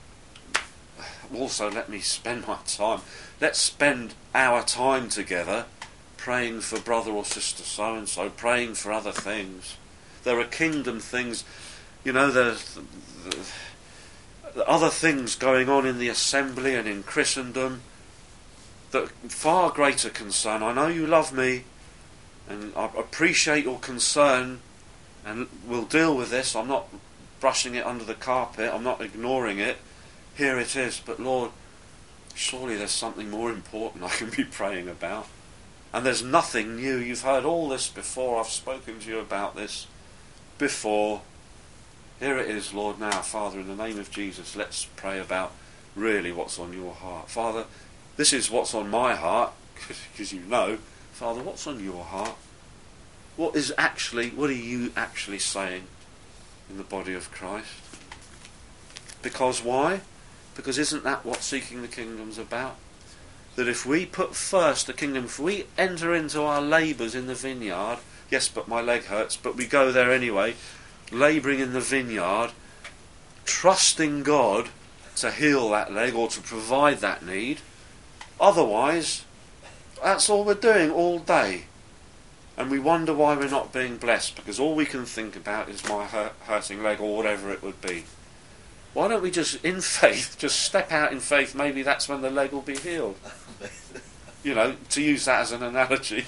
Speaker 1: also let me spend my time. Let's spend our time together praying for brother or sister so-and-so, praying for other things. There are kingdom things, you know, there's... The, other things going on in the assembly and in Christendom that far greater concern. I know you love me and I appreciate your concern and we'll deal with this. I'm not brushing it under the carpet. I'm not ignoring it. Here it is. But Lord, surely there's something more important I can be praying about. And there's nothing new. You've heard all this before. I've spoken to you about this before. Here it is, Lord, now, Father, in the name of Jesus, let's pray about really what's on your heart. Father, this is what's on my heart, because you know. Father, what's on your heart? What is actually, what are you actually saying in the body of Christ? Because why? Because isn't that what seeking the kingdom's about? That if we put first the kingdom, if we enter into our labours in the vineyard, yes, but my leg hurts, but we go there anyway, labouring in the vineyard, trusting God to heal that leg or to provide that need. Otherwise, That's all we're doing all day. And we wonder why we're not being blessed, because all we can think about is my hurt, hurting leg or whatever it would be. Why don't we just, in faith, just step out in faith? Maybe that's when the leg will be healed. You know, to use that as an analogy.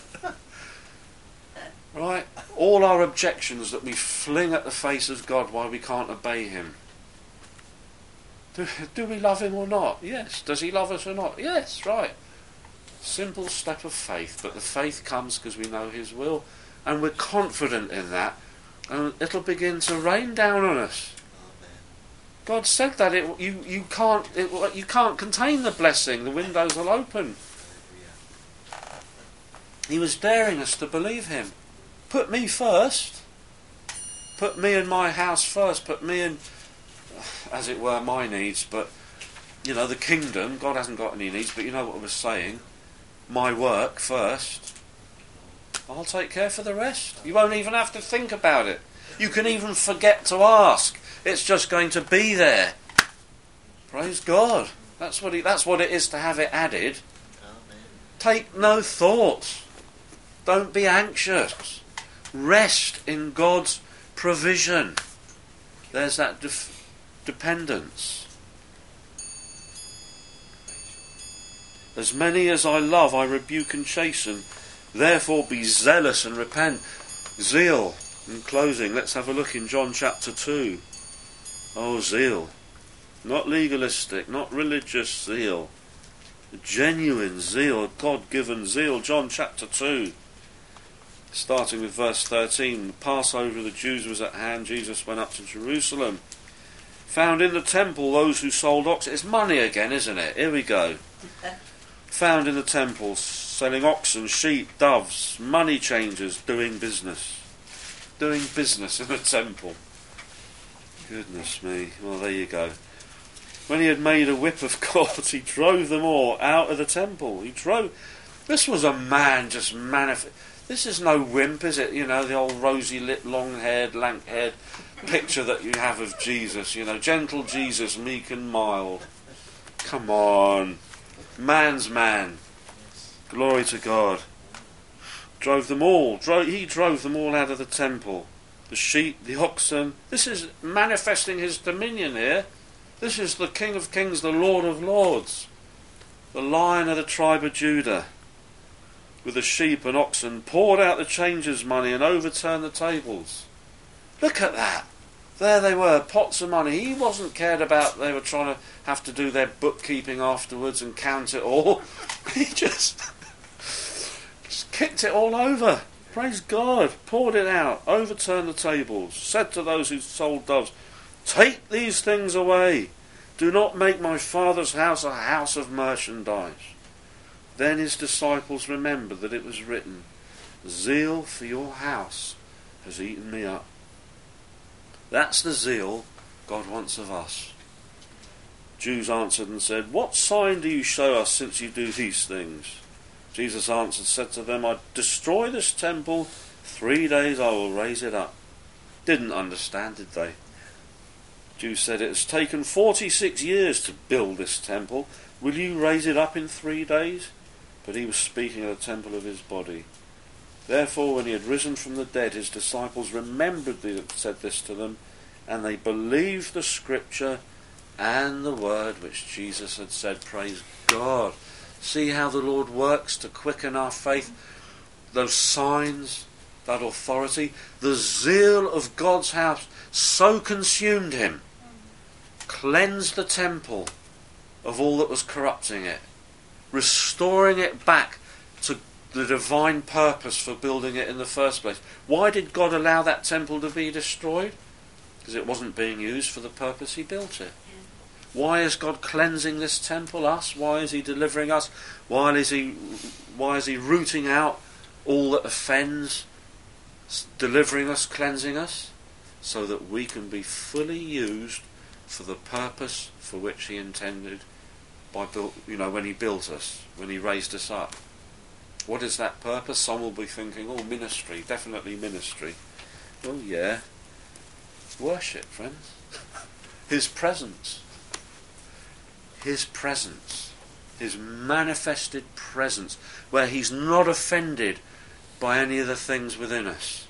Speaker 1: Right? All our objections that we fling at the face of God why we can't obey him. Do, do we love him or not? Yes. Does he love us or not? Yes, right. Simple step of faith, but the faith comes because we know his will, and we're confident in that, and it'll begin to rain down on us. Amen. God said that it, you you can't it, you can't contain the blessing. The windows will open. He was daring us to believe him. Put me first. Put me and my house first. Put me and, as it were, my needs. But you know, the kingdom. God hasn't got any needs, but you know what I was saying. My work first. I'll take care for the rest. You won't even have to think about it. You can even forget to ask. It's just going to be there. Praise God. That's what he, that's what it is to have it added. Amen. Take no thought. Don't be anxious. Rest in God's provision. There's that def- dependence. As many as I love, I rebuke and chasten. Therefore be zealous and repent. Zeal. In closing, let's have a look in John chapter two. Oh, zeal. Not legalistic, not religious zeal. Genuine zeal, God-given zeal. John chapter two. Starting with verse thirteen. The Passover of the Jews was at hand. Jesus went up to Jerusalem. Found in the temple those who sold oxen. It's money again, isn't it? Here we go. Found in the temple, selling oxen, sheep, doves, money changers, doing business. Doing business in the temple. Goodness me. Well, there you go. When he had made a whip of cords, he drove them all out of the temple. He drove... This was a man just manifest... This is no wimp, is it? You know, the old rosy-lipped, long-haired, lank-haired picture that you have of Jesus. You know, gentle Jesus, meek and mild. Come on. Man's man. Glory to God. Drove them all. Dro- he drove them all out of the temple. The sheep, the oxen. This is manifesting his dominion here. This is the King of Kings, the Lord of Lords. The Lion of the tribe of Judah. With the sheep and oxen, poured out the changers' money and overturned the tables. Look at that. There they were, pots of money. He wasn't cared about they were trying to have to do their bookkeeping afterwards and count it all. He just, just kicked it all over. Praise God. Poured it out, overturned the tables, said to those who sold doves, take these things away. Do not make my Father's house a house of merchandise. Then his disciples remembered that it was written, zeal for your house has eaten me up. That's the zeal God wants of us. Jews answered and said, what sign do you show us since you do these things? Jesus answered and said to them, I destroy this temple, three days I will raise it up. Didn't understand, did they? Jews said, it has taken forty-six years to build this temple. Will you raise it up in three days? But he was speaking of the temple of his body. Therefore, when he had risen from the dead, his disciples remembered that he had said this to them, and they believed the scripture and the word which Jesus had said. Praise God. See how the Lord works to quicken our faith. Those signs, that authority, the zeal of God's house so consumed him, cleansed the temple of all that was corrupting it, restoring it back to the divine purpose for building it in the first place. Why did God allow that temple to be destroyed? Because it wasn't being used for the purpose he built it. Why is God cleansing this temple, us? Why is he delivering us? Why is he, why is he rooting out all that offends, delivering us, cleansing us? So that we can be fully used for the purpose for which he intended by built, you know, when he built us, when he raised us up. What is that purpose? Some will be thinking, oh, ministry, definitely ministry. Oh yeah. Worship, friends. His presence. His presence. his manifested presence, where he's not offended by any of the things within us.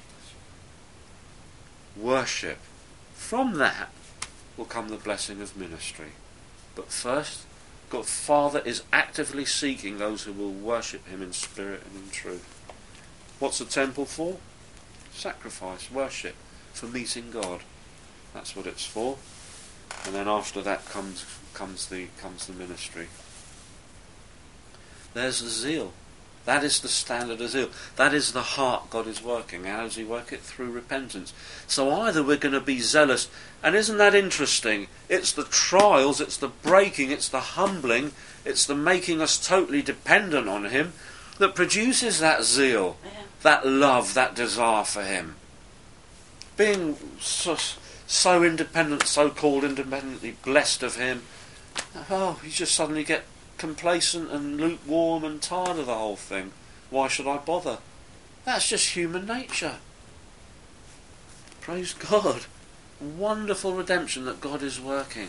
Speaker 1: Worship. From that will come the blessing of ministry. But first, God Father is actively seeking those who will worship him in spirit and in truth. What's the temple for? Sacrifice, worship, for meeting God. That's what it's for. And then after that comes comes the comes the ministry. There's the zeal. That is the standard of zeal. That is the heart God is working. How does he work it? Through repentance. So either we're going to be zealous, and isn't that interesting? It's the trials, it's the breaking, it's the humbling, it's the making us totally dependent on him that produces that zeal, yeah. that love, that desire for him. Being so, so independent, so-called independently blessed of him, oh, you just suddenly get complacent and lukewarm and tired of the whole thing. Why should I bother? That's just human nature. Praise God. Wonderful redemption that God is working.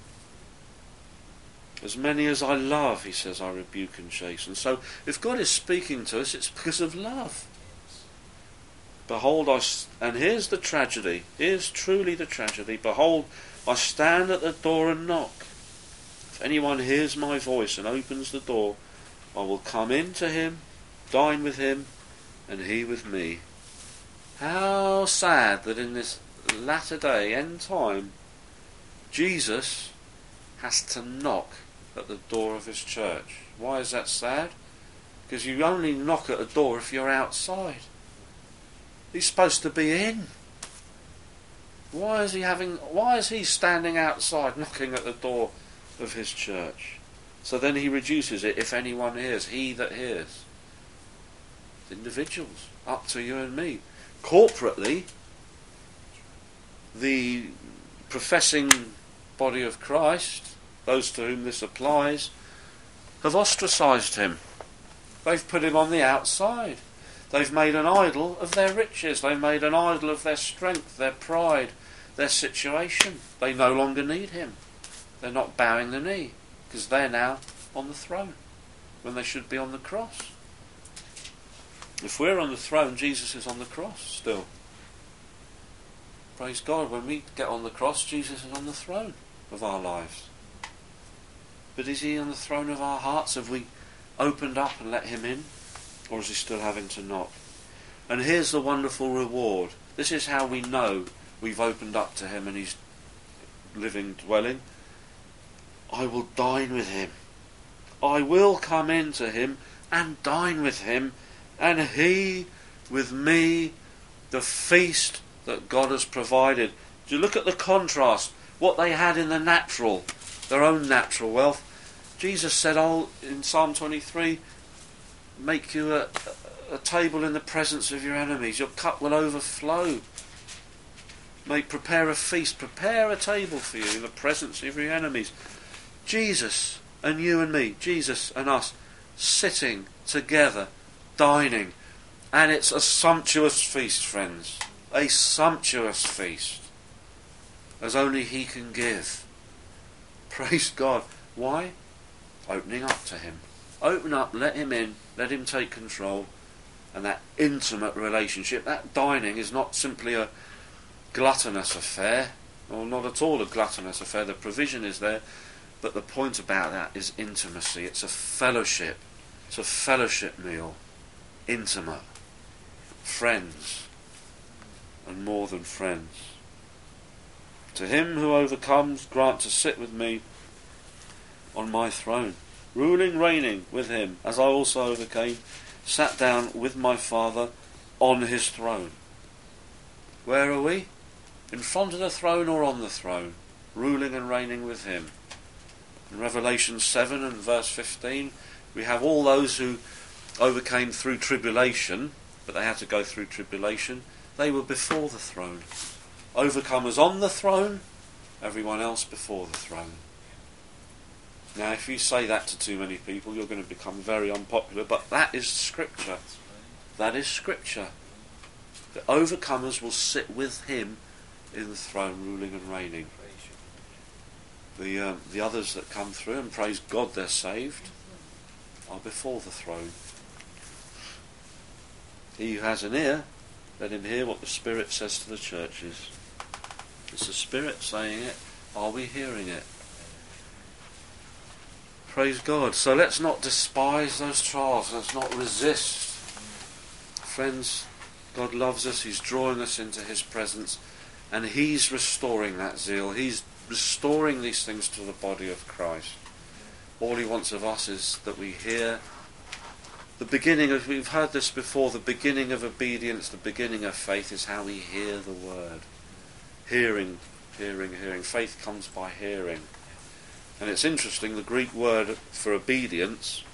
Speaker 1: As many as I love, he says, I rebuke and chasten. So if God is speaking to us, it's because of love. Behold, I st- and here's the tragedy. Here's truly the tragedy. Behold, I stand at the door and knock. If anyone hears my voice and opens the door, I will come in to him, dine with him, and he with me. How sad that in this latter day, end time, Jesus has to knock at the door of his church. Why is that sad? Because you only knock at a door if you're outside. He's supposed to be in. Why is he having? Why is he standing outside knocking at the door of his church? So then he reduces it, if anyone hears, he that hears. Individuals, up to you and me. Corporately, the professing body of Christ, those to whom this applies, have ostracised him. They've put him on the outside. They've made an idol of their riches. They've made an idol of their strength, their pride, their situation. They no longer need him. They're not bowing the knee because they're now on the throne when they should be on the cross. If we're on the throne, Jesus is on the cross still. Praise God, when we get on the cross, Jesus is on the throne of our lives. But is he on the throne of our hearts? Have we opened up and let him in? Or is he still having to knock? And here's the wonderful reward. This is how we know we've opened up to him and he's living, dwelling. I will dine with him. I will come in to him and dine with him, and he with me, the feast that God has provided. Do you look at the contrast? What they had in the natural, their own natural wealth. Jesus said, oh, in Psalm twenty-three, make you a, a table in the presence of your enemies. Your cup will overflow. Make, prepare a feast, prepare a table for you in the presence of your enemies. Jesus and you and me, Jesus and us, sitting together, dining. And it's a sumptuous feast, friends. A sumptuous feast. As only he can give. Praise God. Why? Opening up to him. Open up, let him in, let him take control. And that intimate relationship, that dining is not simply a gluttonous affair, or not at all a gluttonous affair. The provision is there, but the point about that is intimacy. It's a fellowship. It's a fellowship meal. Intimate. Friends. And more than friends. To him who overcomes, grant to sit with me on my throne, ruling, reigning with him, as I also overcame, sat down with my Father on his throne. Where are we? In front of the throne or on the throne? Ruling and reigning with him. In Revelation seven and verse fifteen, we have all those who overcame through tribulation, but they had to go through tribulation. They were before the throne. Overcomers on the throne, everyone else before the throne. Now, if you say that to too many people, you're going to become very unpopular, but that is Scripture. That is Scripture. The overcomers will sit with him in the throne, ruling and reigning. The um, the others that come through, and praise God they're saved, are before the throne. He who has an ear, let him hear what the Spirit says to the churches. It's the Spirit saying it. Are we hearing it? Praise God. So let's not despise those trials. Let's not resist. Friends, God loves us. He's drawing us into his presence. And he's restoring that zeal. He's restoring these things to the body of Christ. All he wants of us is that we hear the beginning of, we've heard this before, the beginning of obedience, the beginning of faith is how we hear the word. Hearing, hearing, hearing. Faith comes by hearing. And it's interesting, the Greek word for obedience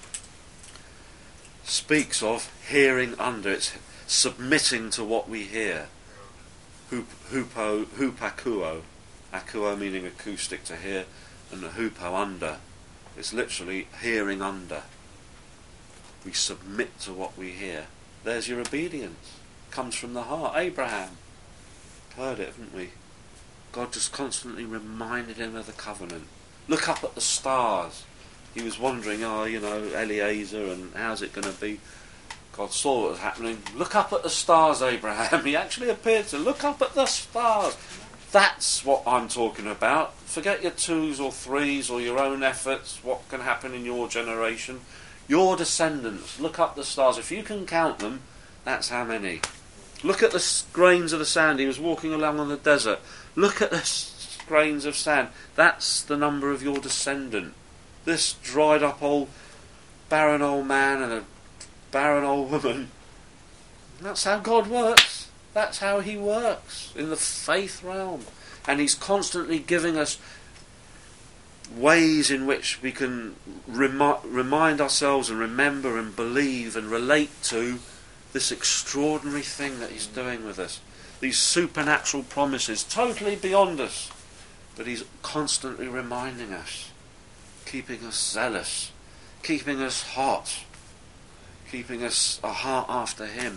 Speaker 1: speaks of hearing under. It's submitting to what we hear. Hupo, hupakuo. Akuo meaning acoustic, to hear, and hupo, under. It's literally hearing under. We submit to what we hear. There's your obedience. Comes from the heart. Abraham. Heard it, haven't we? God just constantly reminded him of the covenant. Look up at the stars. He was wondering, oh, you know, Eliezer, and how's it going to be? God saw what was happening. Look up at the stars, Abraham. He actually appeared to look up at the stars. That's what I'm talking about. Forget your twos or threes or your own efforts, what can happen in your generation. Your descendants, look up the stars. If you can count them, that's how many. Look at the grains of the sand. He was walking along on the desert. Look at the grains of sand. That's the number of your descendant. This dried up old, barren old man and a barren old woman. That's how God works. That's how he works in the faith realm. And he's constantly giving us ways in which we can remi- remind ourselves and remember and believe and relate to this extraordinary thing that he's doing with us. These supernatural promises, totally beyond us. But he's constantly reminding us, keeping us zealous, keeping us hot, keeping us a heart after him.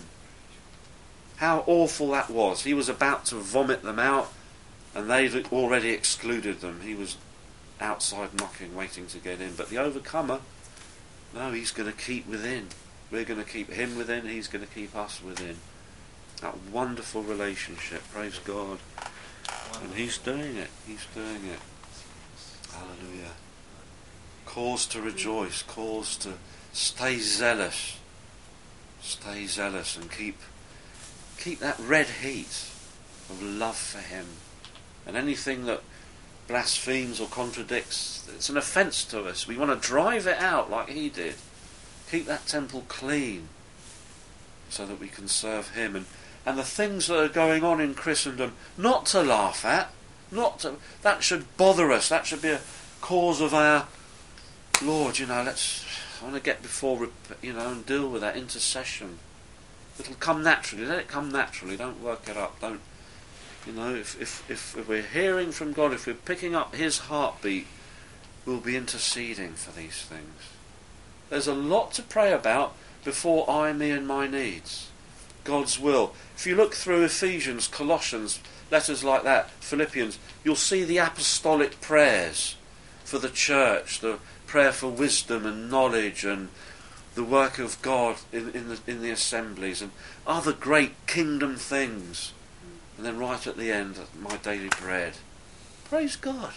Speaker 1: How awful that was. He was about to vomit them out, and they'd already excluded them. He was outside knocking, waiting to get in. But the overcomer, no, he's going to keep within. We're going to keep him within, he's going to keep us within. That wonderful relationship, praise God. And he's doing it, he's doing it. Hallelujah. Cause to rejoice, cause to stay zealous. Stay zealous and keep keep that red heat of love for him. And anything that blasphemes or contradicts, it's an offence to us. We want to drive it out like he did. Keep that temple clean so that we can serve him. And, and the things that are going on in Christendom, not to laugh at, not to, that should bother us. That should be a cause of our, Lord, you know, let's, I want to get before, you know, and deal with that intercession. It'll come naturally. Let it come naturally. Don't work it up. Don't, you know, if, if, if, if we're hearing from God, if we're picking up his heartbeat, we'll be interceding for these things. There's a lot to pray about before I, me and my needs. God's will. If you look through Ephesians, Colossians, letters like that, Philippians, you'll see the apostolic prayers for the church, the prayer for wisdom and knowledge and the work of God in, in, the, in the assemblies and other great kingdom things. And then right at the end, my daily bread. Praise God.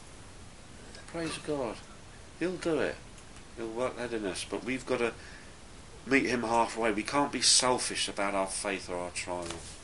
Speaker 1: Praise God. He'll do it. He'll work that in us. But we've got to meet him halfway. We can't be selfish about our faith or our trial.